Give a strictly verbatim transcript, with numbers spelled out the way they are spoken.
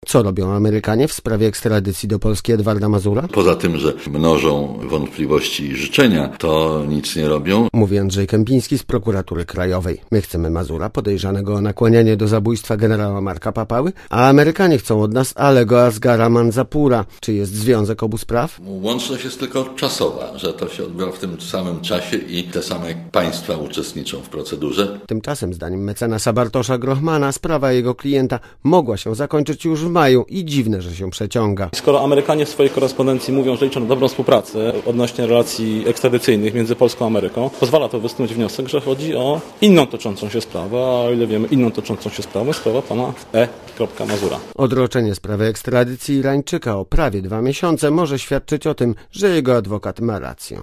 Co robią Amerykanie w sprawie ekstradycji do Polski Edwarda Mazura? Poza tym, że mnożą wątpliwości i życzenia, to nic nie robią. Mówi Andrzej Kępiński z Prokuratury Krajowej. My chcemy Mazura, podejrzanego o nakłanianie do zabójstwa generała Marka Papały, a Amerykanie chcą od nas Alego Asghara Manzapura. Czy jest związek obu spraw? Łączność jest tylko czasowa, że to się odbywa w tym samym czasie i te same państwa uczestniczą w procedurze. Tymczasem, zdaniem mecenasa Bartosza Grochmana, sprawa jego klienta mogła się zakończyć już w maju i dziwne, że się przeciąga. Skoro Amerykanie w swojej korespondencji mówią, że liczą na dobrą współpracę odnośnie relacji ekstradycyjnych między Polską a Ameryką, pozwala to wysunąć wniosek, że chodzi o inną toczącą się sprawę, a o ile wiemy, inną toczącą się sprawę, sprawa pana E. Mazura. Odroczenie sprawy ekstradycji Irańczyka o prawie dwa miesiące może świadczyć o tym, że jego adwokat ma rację.